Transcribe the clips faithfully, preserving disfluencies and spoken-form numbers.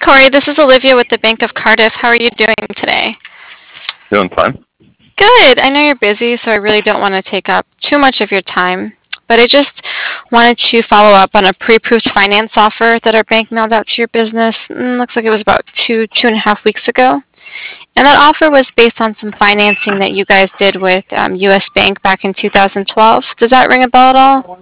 Corey, this is Olivia with the Bank of Cardiff. How are you doing today? Doing fine. Good. I know you're busy, so I really don't want to take up too much of your time. But I just wanted to follow up on a pre-approved finance offer that our bank mailed out to your business. Mm, looks like it was about two, two and a half weeks ago. And that offer was based on some financing that you guys did with um, U S Bank back in two thousand twelve. Does that ring a bell at all?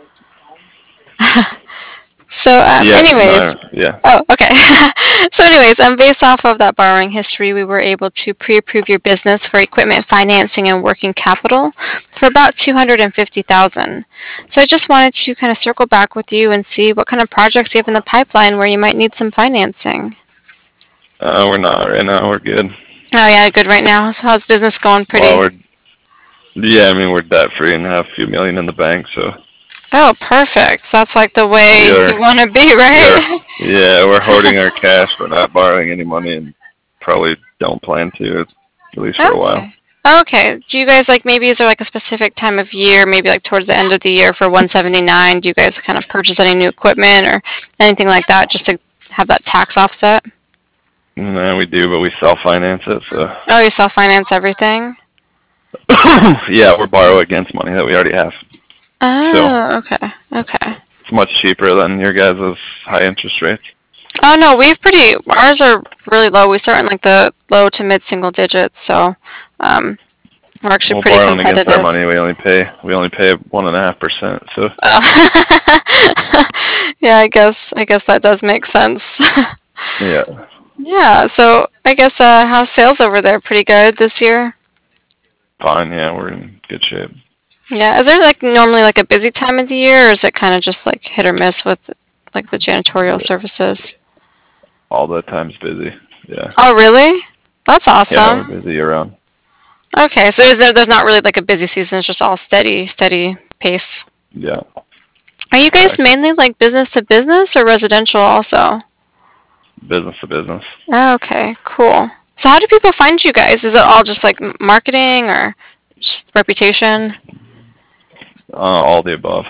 So, um, Yeah, no, anyways, I- yeah. oh, okay. So, anyways, um, based off of that borrowing history, we were able to pre-approve your business for equipment financing and working capital for about two hundred and fifty thousand. So, I just wanted to kind of circle back with you and see what kind of projects you have in the pipeline where you might need some financing. Uh, we're not right now. We're good. Oh, yeah, good right now. So, how's business going? Well, Pretty. we're yeah. I mean, we're debt free and have a few million in the bank, so Oh, perfect. That's like the way we are you want to be, we are right? yeah. We're hoarding our cash. We're not borrowing any money, and probably don't plan to, at least for a while. Okay. Okay. Do you guys like maybe is there like a specific time of year, maybe like towards the end of the year for one seventy-nine? Do you guys kind of purchase any new equipment or anything like that just to have that tax offset? No, we do, but we self finance it, so Oh, you self finance everything? yeah, we're borrow against money that we already have. So Oh, okay. Okay. it's much cheaper than your guys' high interest rates. Oh no, we've pretty ours are really low. We start in like the low to mid single digits, so um we're actually Well, pretty borrowing against our competitive. money, we only pay we only pay one and a half percent. So Oh. Yeah, I guess I guess that does make sense. yeah, Yeah, so I guess uh how's sales over there? Pretty good this year? fine. Yeah, we're in good shape. Yeah, is there like normally like a busy time of the year or is it kind of just like hit or miss with like the janitorial services? All the time's busy. Yeah, Oh, really? That's yeah, we're awesome. busy year round. Okay, so is there there's not really like a busy season, it's just all steady, steady pace. Yeah, Are you guys correct. mainly like business to business or residential also? Business to business. Oh, okay, cool. So how do people find you guys? Is it all just like m- marketing or just reputation? Uh, all the above.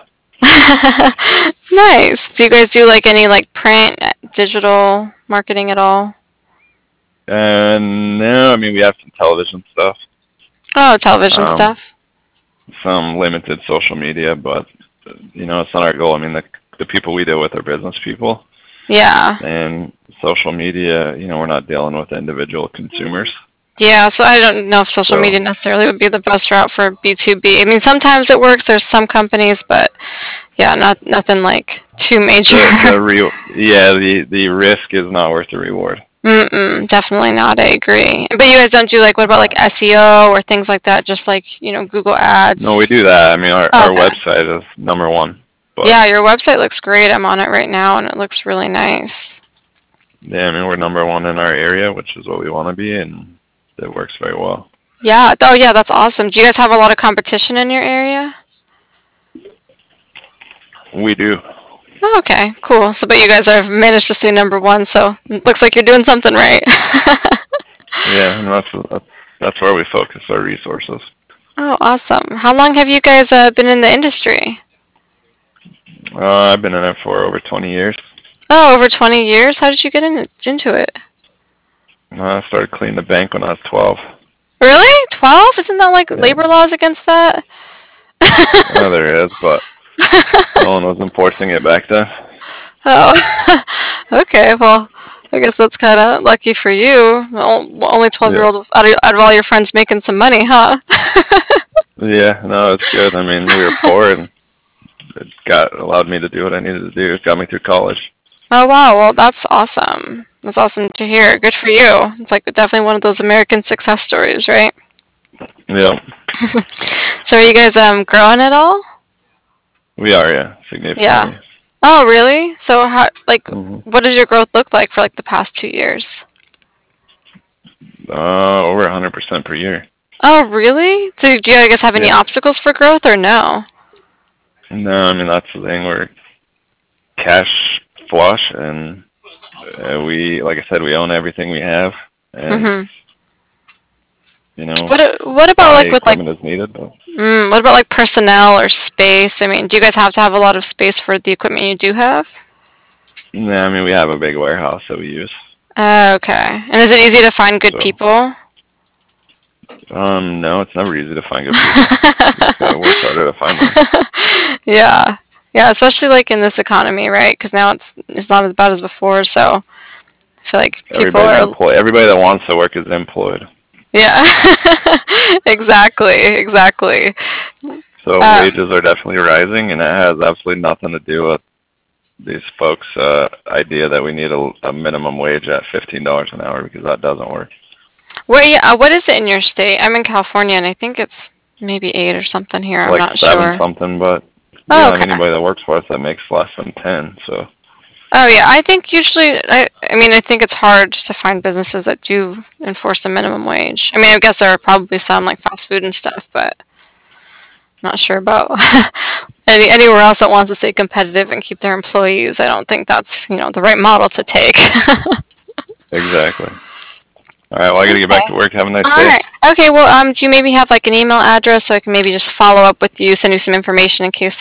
Nice. Do you guys do like any like print, uh, digital marketing at all? And no, I mean we have some television stuff, Oh, television um, stuff. some limited social media, but you know it's not our goal. I mean the the people we deal with are business people, Yeah. and social media, you know, we're not dealing with individual consumers. Yeah, so I don't know if social So media necessarily would be the best route for B two B. I mean, sometimes it works. There's some companies, but yeah, not nothing like too major. the the re yeah the the risk is not worth the reward. Mm-mm, definitely not. I agree. But you guys don't do like what about like S E O or things like that? Just like, you know, Google No, we Ads. do that. I mean, our Oh, our okay. website is number one, but Yeah, your website looks great. I'm on it right now and it looks really nice. yeah, I mean, we're number one in our area, which is what we want to be, and it works very well. Yeah. Oh, yeah, that's awesome. Do you guys have a lot of competition in your area? We do. Oh, okay, cool. So, but you guys have managed to stay number one, so it looks like you're doing something right. Yeah, and that's that's, that's where we focus our resources. Oh, awesome. How long have you guys uh, been in the industry? Uh, I've been in it for over twenty years. Oh, over twenty years? How did you get in, into it? Uh, I started cleaning the bank when I was twelve. Really? twelve? Isn't that like Yeah, labor laws against that? uh, there is, but no one was enforcing it back then. Oh, okay. Well, I guess that's kind of lucky for you. O- Only Yeah, twelve-year-old out of, out of all your friends making some money, huh? yeah, no, it's good. I mean, we were poor, and it got allowed me to do what I needed to do. It got me through college. Oh, wow. Well, that's awesome. That's awesome to hear. Good for you. It's like definitely one of those American success stories, right? Yeah, So are you guys um growing at all? we are, yeah, Yeah. significantly. Oh, really? So how like hmm what does your growth look like for like the past two years? Uh, over one hundred percent per year. Oh, really? So do you guys have any Yeah. obstacles for growth or no? No, I mean that's the thing. We're cash flush, and uh, we, like I said, we own everything we have, and Mhm. you know, What a- what about buy like with like equipment as needed. But mm, what about like personnel or space? I mean, do you guys have to have a lot of space for the equipment you do have? Nah, I mean, we have a big warehouse that we use. Uh, okay. And is it easy to find good So, people? um, no, it's never easy to find good people. You just gotta work harder to find them. Yeah. Yeah, especially like in this economy, right? Because now it's it's not as bad as before, so I feel like people Everybody's are. employed. Everybody that wants to work is employed. Yeah. Exactly. Exactly. So Uh, wages are definitely rising, and it has absolutely nothing to do with these folks' uh, idea that we need a, a minimum wage at fifteen dollars an hour, because that doesn't work. what? Yeah. Uh, what is it in your state? I'm in California, and I think it's maybe eight or something here. It's I'm like not seven sure. something, but we Oh, don't have okay. anybody that works for us that makes less than ten. So Oh yeah, I think usually, I, I mean, I think it's hard to find businesses that do enforce a minimum wage. I mean, I guess there are probably some like fast food and stuff, but not sure about any anywhere else that wants to stay competitive and keep their employees. I don't think that's, you know, the right model to take. exactly. All right, well, I got to get back Okay. to work. Have a nice All day. right. Okay. Well, um, do you maybe have like an email address so I can maybe just follow up with you, send you some information in case